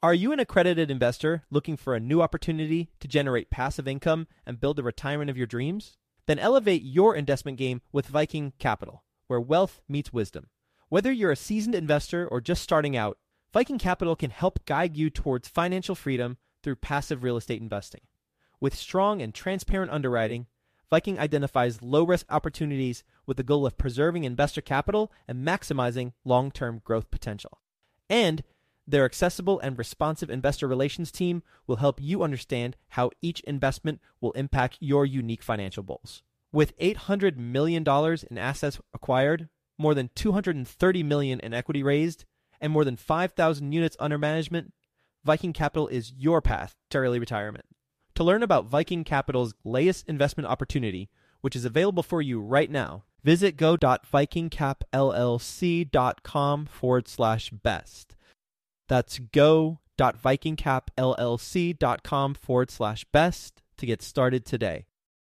Are you an accredited investor looking for a new opportunity to generate passive income and build the retirement of your dreams? Then elevate your investment game with Viking Capital, where wealth meets wisdom. Whether you're a seasoned investor or just starting out, Viking Capital can help guide you towards financial freedom through passive real estate investing. With strong and transparent underwriting, Viking identifies low-risk opportunities with the goal of preserving investor capital and maximizing long-term growth potential. And their accessible and responsive investor relations team will help you understand how each investment will impact your unique financial goals. With $800 million in assets acquired, more than $230 million in equity raised, and more than 5,000 units under management, Viking Capital is your path to early retirement. To learn about Viking Capital's latest investment opportunity, which is available for you right now, visit go.vikingcapllc.com/best. That's go.vikingcapllc.com/best to get started today.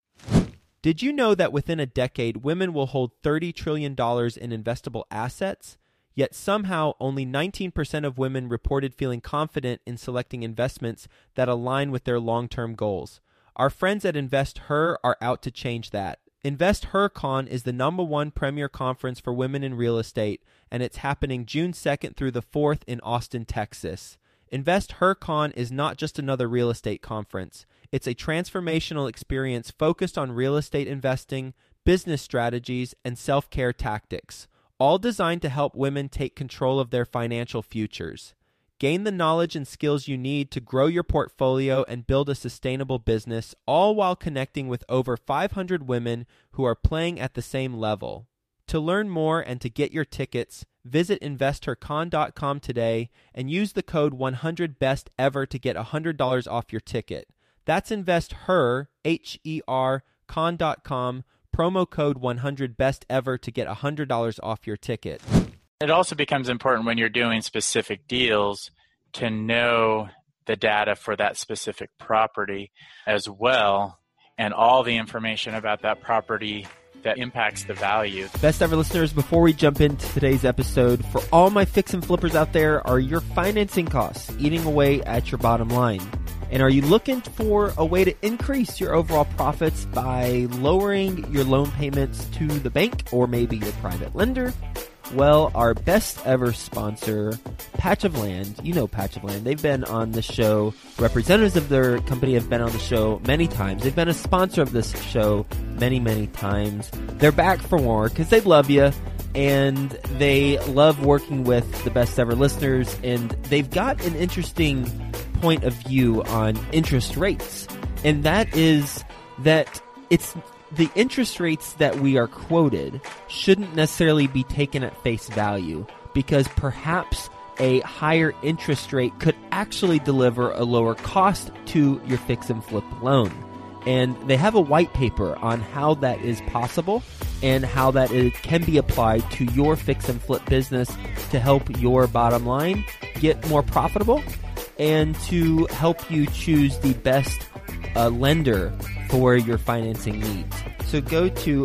Did you know that within a decade, women will hold $30 trillion in investable assets? Yet somehow only 19% of women reported feeling confident in selecting investments that align with their long-term goals. Our friends at InvestHer are out to change that. InvestHerCon is the #1 premier conference for women in real estate, and it's happening June 2nd through the 4th in Austin, Texas. InvestHerCon is not just another real estate conference. It's a transformational experience focused on real estate investing, business strategies, and self-care tactics, all designed to help women take control of their financial futures. Gain the knowledge and skills you need to grow your portfolio and build a sustainable business, all while connecting with over 500 women who are playing at the same level. To learn more and to get your tickets, visit InvestHerCon.com today and use the code 100BESTEVER to get $100 off your ticket. That's InvestHer, H-E-R, con.com, promo code 100BESTEVER to get $100 off your ticket. It also becomes important when you're doing specific deals to know the data for that specific property as well, and all the information about that property that impacts the value. Best ever listeners, before we jump into today's episode, for all my fix and flippers out there, are your financing costs eating away at your bottom line? And are you looking for a way to increase your overall profits by lowering your loan payments to the bank or maybe your private lender? Well, our best ever sponsor, Patch of Land, you know Patch of Land, they've been on the show. Representatives of their company have been on the show many times. They've been a sponsor of this show many, many times. They're back for more because they love you and they love working with the best ever listeners, and they've got an interesting point of view on interest rates, and that is that it's the interest rates that we are quoted shouldn't necessarily be taken at face value, because perhaps a higher interest rate could actually deliver a lower cost to your fix and flip loan. And they have a white paper on how that is possible and how that can be applied to your fix and flip business to help your bottom line get more profitable and to help you choose the best lender for your financing needs. So go to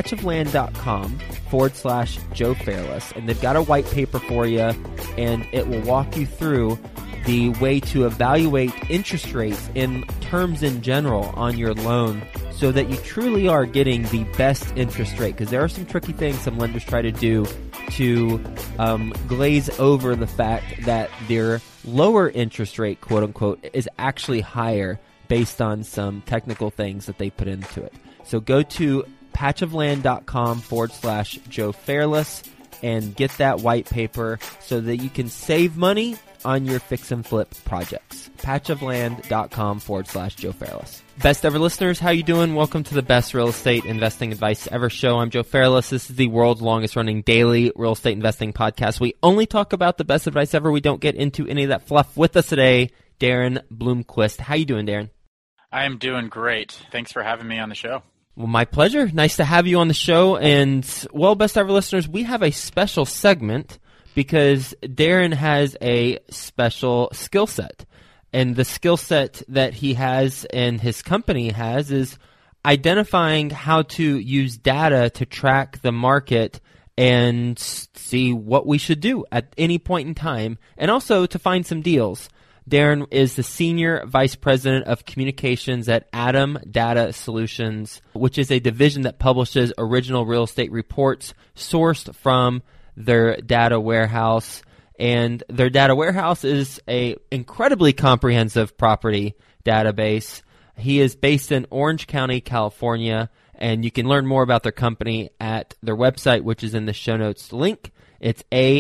patchofland.com/Joe Fairless, and they've got a white paper for you, and it will walk you through the way to evaluate interest rates and terms in general on your loan so that you truly are getting the best interest rate. Because there are some tricky things some lenders try to do to glaze over the fact that their lower interest rate, quote unquote, is actually higher based on some technical things that they put into it. So go to patchofland.com/Joe Fairless and get that white paper so that you can save money on your fix and flip projects. patchofland.com/Joe Fairless. Best ever listeners, how you doing? Welcome to the best real estate investing advice ever show. I'm Joe Fairless. This is the world's longest running daily real estate investing podcast. We only talk about the best advice ever. We don't get into any of that fluff. With us today, Darren Bloomquist. How you doing, Darren? I am doing great. Thanks for having me on the show. Well, my pleasure. Nice to have you on the show. And, well, best ever listeners, we have a special segment because Darren has a special skill set. And the skill set that he has and his company has is identifying how to use data to track the market and see what we should do at any point in time, and also to find some deals. Darren is the Senior Vice President of Communications at Atom Data Solutions, which is a division that publishes original real estate reports sourced from their data warehouse. And their data warehouse is a incredibly comprehensive property database. He is based in Orange County, California, and you can learn more about their company at their website, which is in the show notes link. It's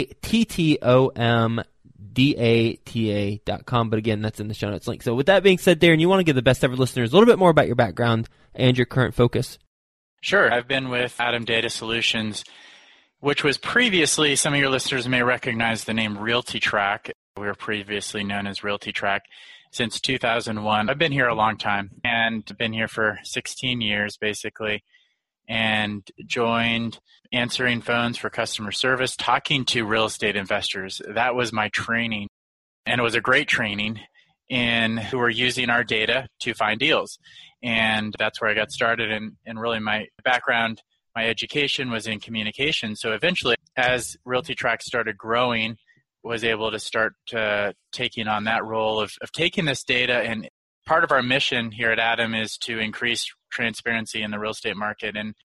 ATTOMDATA.com, but again, that's in the show notes link. So with that being said, Darren, you want to give the best ever listeners a little bit more about your background and your current focus? Sure. I've been with Atom Data Solutions, which was previously, some of your listeners may recognize the name RealtyTrack. We were previously known as RealtyTrack since 2001. I've been here a long time and been here for 16 years basically, and joined answering phones for customer service, talking to real estate investors. That was my training, and it was a great training in who were using our data to find deals. And that's where I got started, and really my background, my education was in communication. So eventually, as RealtyTrack started growing, was able to start taking on that role of taking this data. And part of our mission here at Atom is to increase transparency in the real estate market. And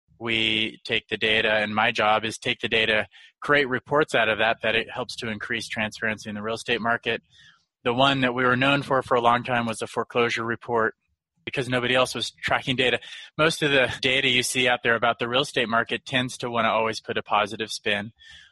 we take the data, and my job is take the data, create reports out of that it helps to increase transparency in the real estate market. The one that we were known for a long time was the foreclosure report, because nobody else was tracking data. Most of the data you see out there about the real estate market tends to want to always put a positive spin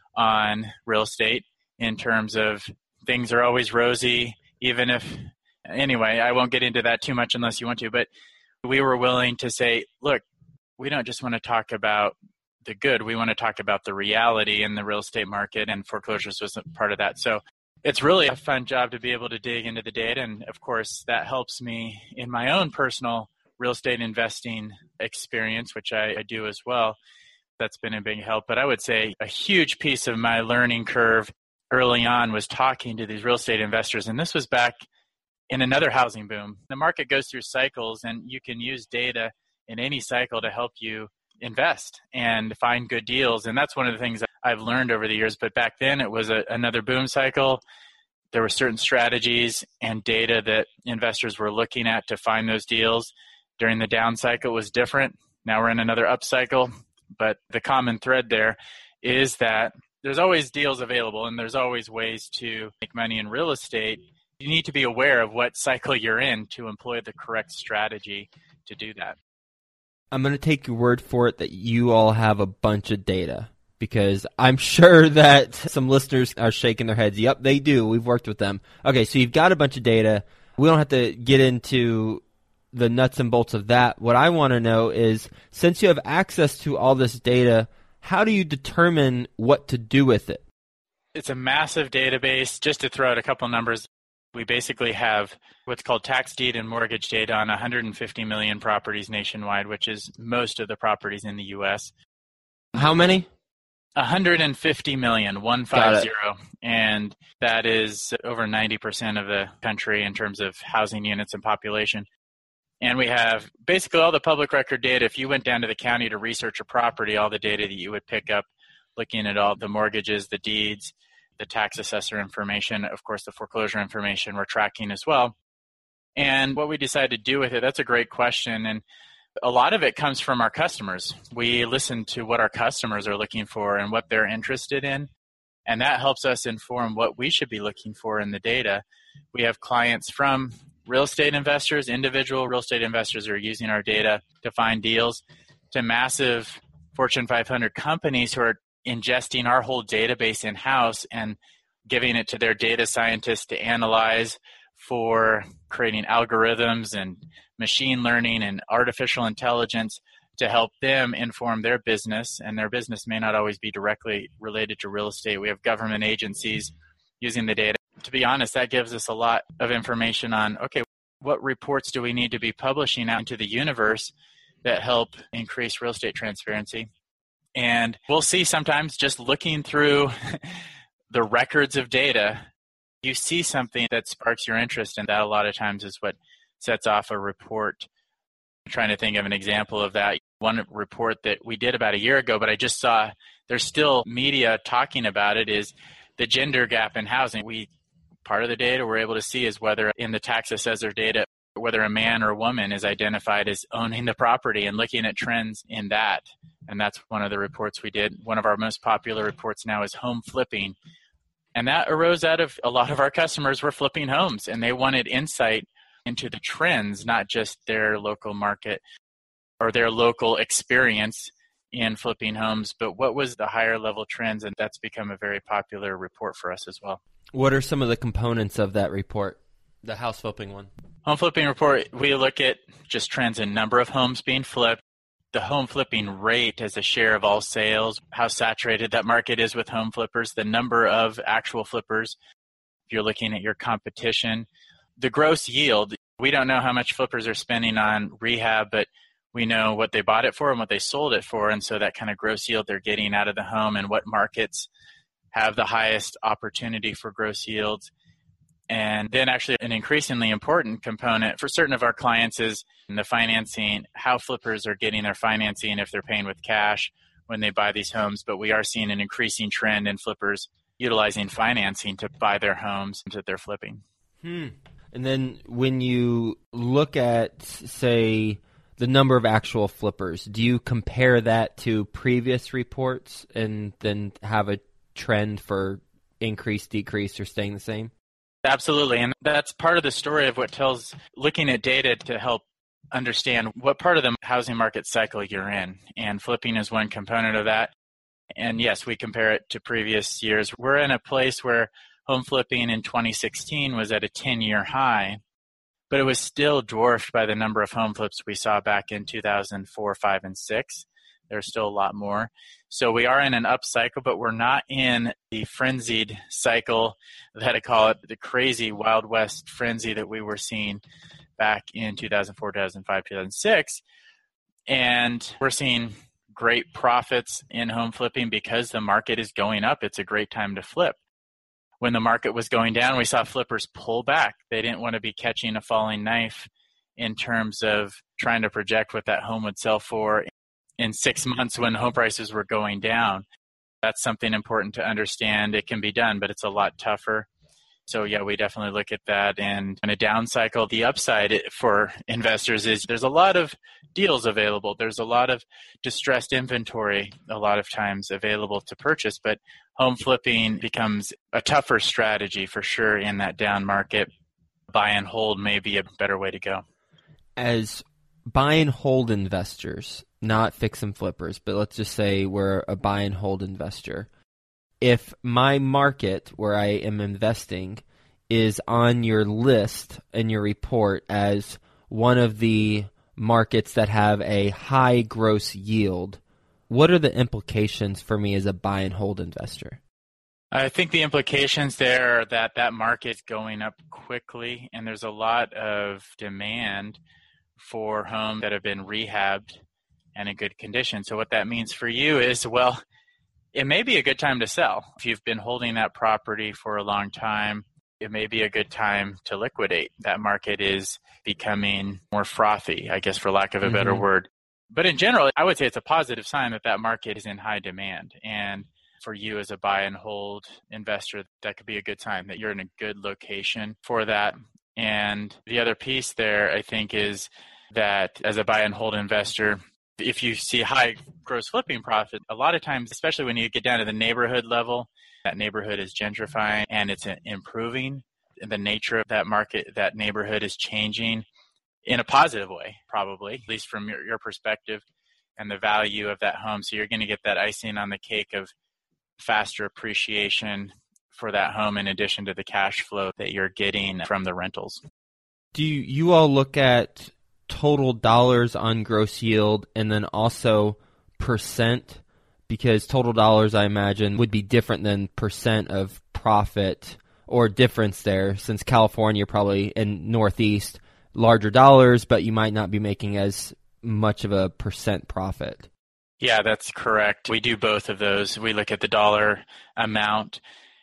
on real estate in terms of things are always rosy, even if, anyway, I won't get into that too much unless you want to, but we were willing to say, look, we don't just want to talk about the good, we want to talk about the reality in the real estate market, and foreclosures was a part of that. So it's really a fun job to be able to dig into the data, and of course that helps me in my own personal real estate investing experience, which I do as well. That's been a big help. But I would say a huge piece of my learning curve early on was talking to these real estate investors, and this was back in another housing boom. The market goes through cycles, and you can use data in any cycle to help you invest and find good deals. And that's one of the things that I've learned over the years. But back then it was another boom cycle. There were certain strategies and data that investors were looking at to find those deals. During the down cycle, it was different. Now we're in another up cycle. But the common thread there is that there's always deals available, and there's always ways to make money in real estate. You need to be aware of what cycle you're in to employ the correct strategy to do that. I'm going to take your word for it that you all have a bunch of data, because I'm sure that some listeners are shaking their heads. Yep, they do. We've worked with them. Okay, so you've got a bunch of data. We don't have to get into the nuts and bolts of that. What I want to know is, since you have access to all this data, how do you determine what to do with it? It's a massive database. Just to throw out a couple numbers, we basically have what's called tax deed and mortgage data on 150 million properties nationwide, which is most of the properties in the U.S. How many? 150 million, 150. And that is over 90% of the country in terms of housing units and population. And we have basically all the public record data. If you went down to the county to research a property, all the data that you would pick up, looking at all the mortgages, the deeds, the tax assessor information, of course, the foreclosure information we're tracking as well. And what we decide to do with it, that's a great question. And a lot of it comes from our customers. We listen to what our customers are looking for and what they're interested in. And that helps us inform what we should be looking for in the data. We have clients from real estate investors, individual real estate investors who are using our data to find deals, to massive Fortune 500 companies who are ingesting our whole database in-house and giving it to their data scientists to analyze for creating algorithms and machine learning and artificial intelligence to help them inform their business. And their business may not always be directly related to real estate. We have government agencies using the data. To be honest, that gives us a lot of information on, okay, what reports do we need to be publishing out into the universe that help increase real estate transparency? And we'll see sometimes just looking through the records of data, you see something that sparks your interest, and that a lot of times is what sets off a report. I'm trying to think of an example of that. One report that we did about a year ago, but I just saw there's still media talking about it, is the gender gap in housing. We part of the data we're able to see is whether in the tax assessor data, whether a man or a woman is identified as owning the property and looking at trends in that. And that's one of the reports we did. One of our most popular reports now is home flipping. And that arose out of a lot of our customers were flipping homes and they wanted insight into the trends, not just their local market or their local experience in flipping homes, but what was the higher level trends. And that's become a very popular report for us as well. What are some of the components of that report, the house flipping one? Home flipping report, we look at just trends in number of homes being flipped, the home flipping rate as a share of all sales, how saturated that market is with home flippers, the number of actual flippers, if you're looking at your competition, the gross yield. We don't know how much flippers are spending on rehab, but we know what they bought it for and what they sold it for, and so that kind of gross yield they're getting out of the home and what markets have the highest opportunity for gross yields. And then actually an increasingly important component for certain of our clients is in the financing, how flippers are getting their financing if they're paying with cash when they buy these homes. But we are seeing an increasing trend in flippers utilizing financing to buy their homes that they're flipping. And then when you look at, say, the number of actual flippers, do you compare that to previous reports and then have a trend for increase, decrease, or staying the same? Absolutely. And that's part of the story of what tells, looking at data to help understand what part of the housing market cycle you're in. And flipping is one component of that. And yes, we compare it to previous years. We're in a place where home flipping in 2016 was at a 10-year high, but it was still dwarfed by the number of home flips we saw back in 2004, 5, and 6. There's still a lot more. So we are in an up cycle, but we're not in the frenzied cycle that I call it, the crazy Wild West frenzy that we were seeing back in 2004, 2005, 2006. And we're seeing great profits in home flipping because the market is going up. It's a great time to flip. When the market was going down, we saw flippers pull back. They didn't want to be catching a falling knife in terms of trying to project what that home would sell for in 6 months when home prices were going down. That's something important to understand. It can be done, but it's a lot tougher. So yeah, we definitely look at that. And in a down cycle, the upside for investors is there's a lot of deals available. There's a lot of distressed inventory a lot of times available to purchase, but home flipping becomes a tougher strategy for sure in that down market. Buy and hold may be a better way to go. As buy and hold investors, not fix and flippers, but let's just say we're a buy and hold investor. If my market where I am investing is on your list in your report as one of the markets that have a high gross yield, what are the implications for me as a buy and hold investor? I think the implications there are that that market's going up quickly and there's a lot of demand for homes that have been rehabbed and in good condition. So what that means for you is, well, it may be a good time to sell. If you've been holding that property for a long time, it may be a good time to liquidate. That market is becoming more frothy, I guess, for lack of a better word. But in general, I would say it's a positive sign that that market is in high demand. And for you as a buy and hold investor, that could be a good sign that you're in a good location for that. And the other piece there, I think, is that as a buy and hold investor, if you see high gross flipping profit, a lot of times, especially when you get down to the neighborhood level, that neighborhood is gentrifying and it's improving. The nature of that market, that neighborhood is changing in a positive way, probably, at least from your perspective and the value of that home. So you're going to get that icing on the cake of faster appreciation for that home in addition to the cash flow that you're getting from the rentals. Do you all look at total dollars on gross yield and then also percent? Because total dollars, I imagine, would be different than percent of profit or difference there, since California probably in Northeast, larger dollars, but you might not be making as much of a percent profit. Yeah, that's correct. We do both of those. We look at the dollar amount.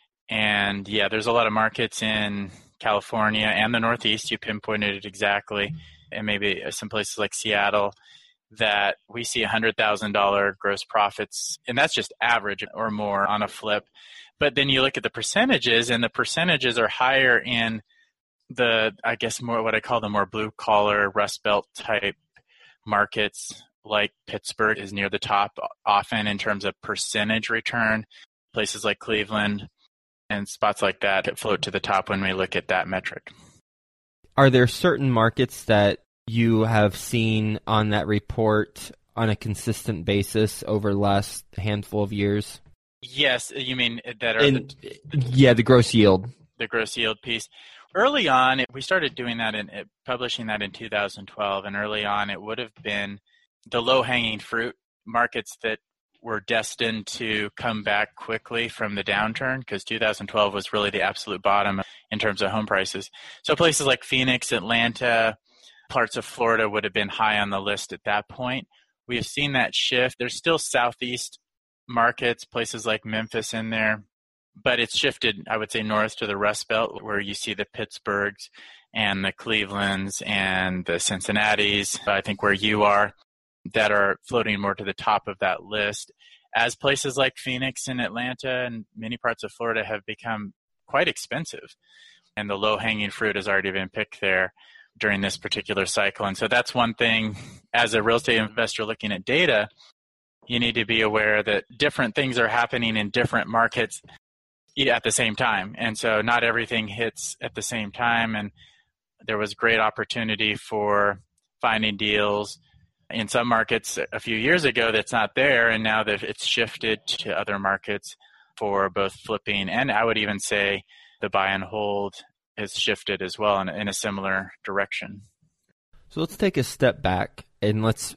And yeah, there's a lot of markets in California and the Northeast. You pinpointed it exactly. And maybe some places like Seattle that we see $100,000 gross profits. And that's just average or more on a flip. But then you look at the percentages, and the percentages are higher in the, I guess, more what I call the more blue collar Rust Belt type markets, like Pittsburgh is near the top often in terms of percentage return. Places like Cleveland and spots like that float to the top when we look at that metric. Are there certain markets that you have seen on that report on a consistent basis over the last handful of years? Yes, you mean that are the gross yield. The gross yield piece. Early on, we started doing that and publishing that in 2012, and early on it would have been the low-hanging fruit markets that were destined to come back quickly from the downturn, because 2012 was really the absolute bottom in terms of home prices. So places like Phoenix, Atlanta, parts of Florida would have been high on the list at that point. We have seen that shift. There's still southeast markets, places like Memphis in there, but it's shifted, I would say, north to the Rust Belt, where you see the Pittsburghs and the Clevelands and the Cincinnatis, I think where you are, that are floating more to the top of that list, as places like Phoenix and Atlanta and many parts of Florida have become quite expensive, and the low-hanging fruit has already been picked there during this particular cycle. And so that's one thing, as a real estate investor looking at data, you need to be aware that different things are happening in different markets at the same time. And so not everything hits at the same time. And there was great opportunity for finding deals in some markets a few years ago that's not there. And now that it's shifted to other markets for both flipping, and I would even say the buy and hold has shifted as well in a similar direction. So let's take a step back and let's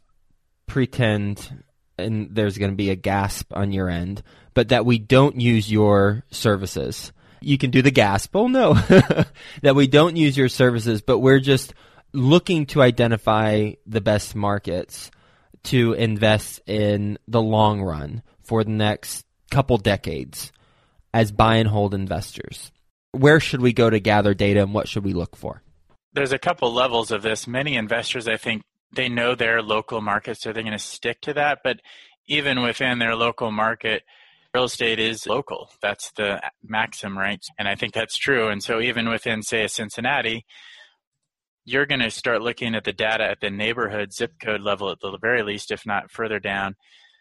pretend, and there's going to be a gasp on your end, but that we don't use your services. You can do the gasp, oh no, that we don't use your services, but we're just looking to identify the best markets to invest in the long run for the next couple decades as buy and hold investors. Where should we go to gather data, and what should we look for? There's a couple levels of this. Many investors, I think, they know their local market, so they're going to stick to that. But even within their local market, real estate is local. That's the maxim, right? And I think that's true. And so even within, say, a Cincinnati, you're going to start looking at the data at the neighborhood zip code level at the very least, if not further down.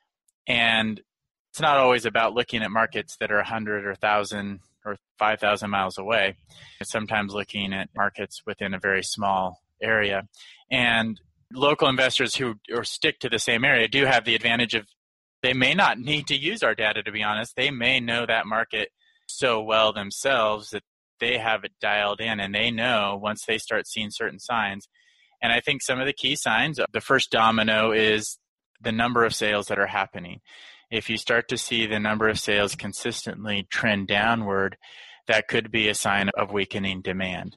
And it's not always about looking at markets that are 100 or 1,000 or 5,000 miles away. It's sometimes looking at markets within a very small area. And local investors who stick to the same area do have the advantage of, they may not need to use our data, to be honest. They may know that market so well themselves that they have it dialed in, and they know once they start seeing certain signs. And I think some of the key signs, the first domino is the number of sales that are happening. If you start to see the number of sales consistently trend downward, that could be a sign of weakening demand.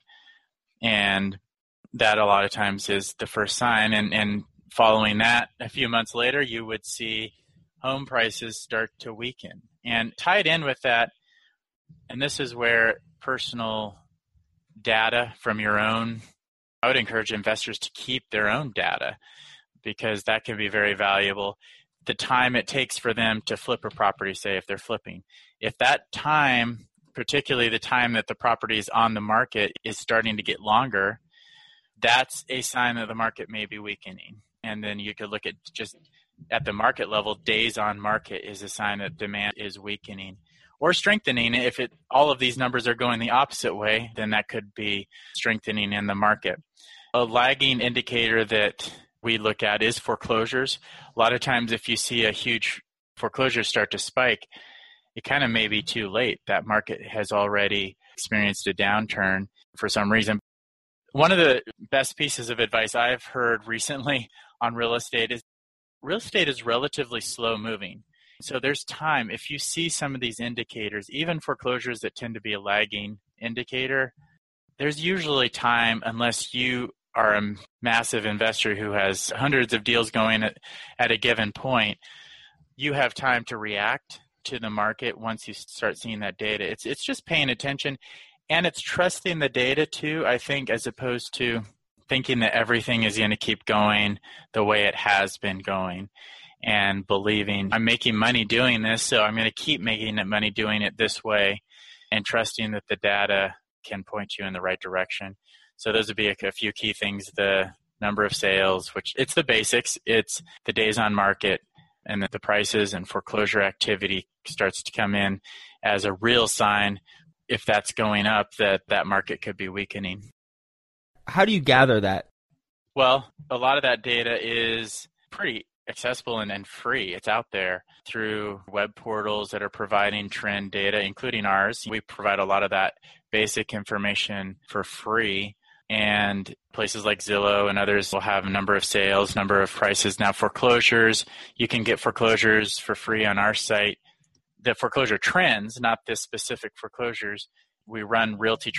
And that a lot of times is the first sign. And following that, a few months later, you would see home prices start to weaken. And tied in with that, and this is where personal data from your own, I would encourage investors to keep their own data, because that can be very valuable. The time it takes for them to flip a property, say if they're flipping, if that time, particularly the time that the property is on the market, is starting to get longer, that's a sign that the market may be weakening. And then you could look at just at the market level, days on market is a sign that demand is weakening or strengthening. If all of these numbers are going the opposite way, then that could be strengthening in the market. A lagging indicator that we look at is foreclosures. A lot of times if you see a huge foreclosure start to spike, it kind of may be too late. That market has already experienced a downturn for some reason. One of the best pieces of advice I've heard recently on real estate is relatively slow moving. So there's time. If you see some of these indicators, even foreclosures that tend to be a lagging indicator, there's usually time, unless you are a massive investor who has hundreds of deals going at a given point, you have time to react to the market once you start seeing that data. It's just paying attention, and it's trusting the data too, I think, as opposed to thinking that everything is going to keep going the way it has been going. and believing I'm making money doing this, so I'm going to keep making money doing it this way, and trusting that the data can point you in the right direction. So those would be a few key things: the number of sales, which it's the basics, it's the days on market, and that the prices and foreclosure activity starts to come in as a real sign, if that's going up, that that market could be weakening. How do you gather that? Well, a lot of that data is pretty accessible and free. It's out there through web portals that are providing trend data, including ours. We provide a lot of that basic information for free. And places like Zillow and others will have a number of sales, number of prices. Now, foreclosures, you can get foreclosures for free on our site. The foreclosure trends, not the specific foreclosures. We run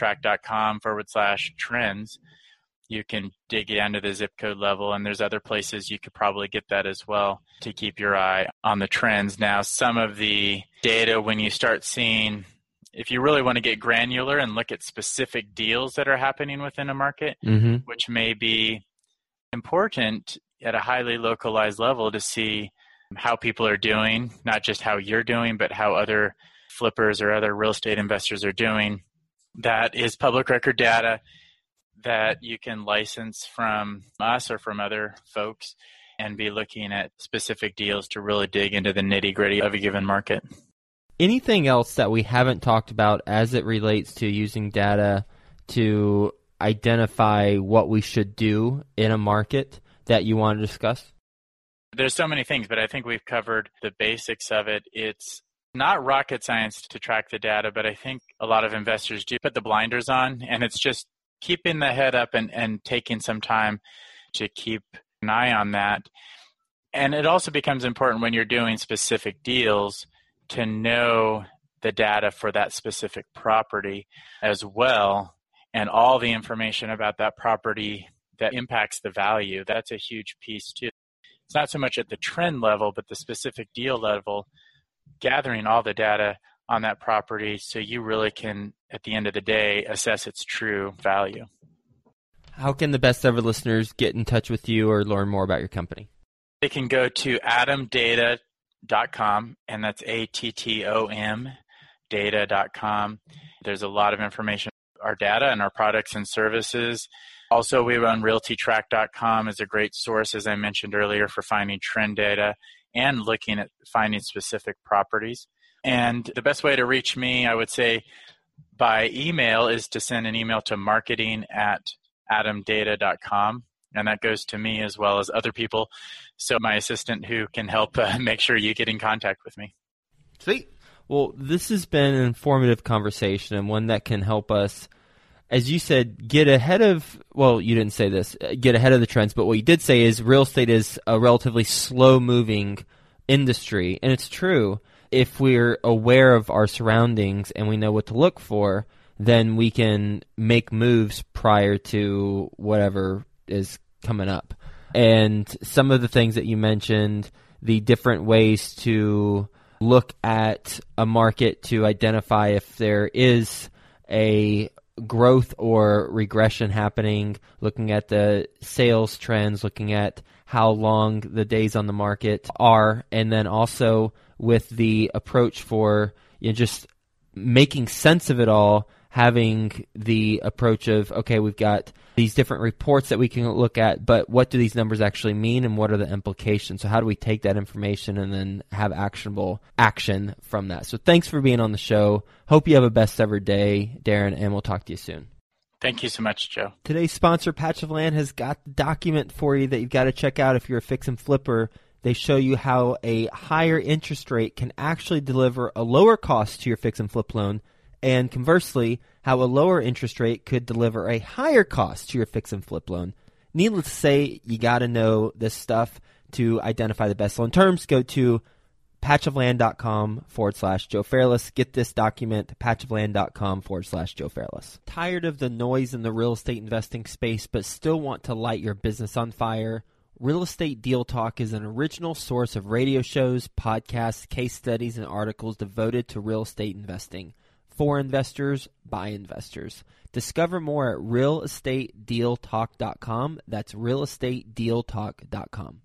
realtytrack.com/trends. You can dig down to the zip code level, and there's other places you could probably get that as well to keep your eye on the trends. Now, some of the data, when you start seeing, if you really want to get granular and look at specific deals that are happening within a market, which may be important at a highly localized level to see how people are doing, not just how you're doing, but how other flippers or other real estate investors are doing. That is public record data that you can license from us or from other folks and be looking at specific deals to really dig into the nitty-gritty of a given market. Anything else that we haven't talked about as it relates to using data to identify what we should do in a market that you want to discuss? There's so many things, but I think we've covered the basics of it. It's not rocket science to track the data, but I think a lot of investors do put the blinders on, and it's just keeping the head up and taking some time to keep an eye on that. And it also becomes important when you're doing specific deals to know the data for that specific property as well, and all the information about that property that impacts the value. That's a huge piece too. It's not so much at the trend level, but the specific deal level, gathering all the data on that property so you really can, at the end of the day, assess its true value. How can the best ever listeners get in touch with you or learn more about your company? They can go to atomdata.com, and that's ATTOM data.com. There's a lot of information about our data and our products and services. Also, we run realtytrack.com as a great source, as I mentioned earlier, for finding trend data and looking at finding specific properties. And the best way to reach me, I would say, by email is to send an email to marketing@atomdata.com. And that goes to me as well as other people. So my assistant who can help make sure you get in contact with me. Sweet. Well, this has been an informative conversation and one that can help us, as you said, get ahead of, well, you didn't say this, get ahead of the trends, but what you did say is real estate is a relatively slow-moving industry. And it's true. If we're aware of our surroundings and we know what to look for, then we can make moves prior to whatever is coming up. And some of the things that you mentioned, the different ways to look at a market to identify if there is a growth or regression happening, looking at the sales trends, looking at how long the days on the market are, and then also with the approach for just making sense of it all, having the approach of, okay, we've got these different reports that we can look at, but what do these numbers actually mean and what are the implications? So how do we take that information and then have actionable action from that? So thanks for being on the show. Hope you have a best ever day, Darren, and we'll talk to you soon. Thank you so much, Joe. Today's sponsor, Patch of Land, has got the document for you that you've got to check out if you're a fix and flipper. They show you how a higher interest rate can actually deliver a lower cost to your fix and flip loan, and conversely, how a lower interest rate could deliver a higher cost to your fix and flip loan. Needless to say, you got to know this stuff to identify the best loan terms. Go to patchofland.com/Joe Fairless. Get this document, patchofland.com/Joe Fairless. Tired of the noise in the real estate investing space, but still want to light your business on fire? Real Estate Deal Talk is an original source of radio shows, podcasts, case studies, and articles devoted to real estate investing. For investors, by investors. Discover more at realestatedealtalk.com. That's realestatedealtalk.com.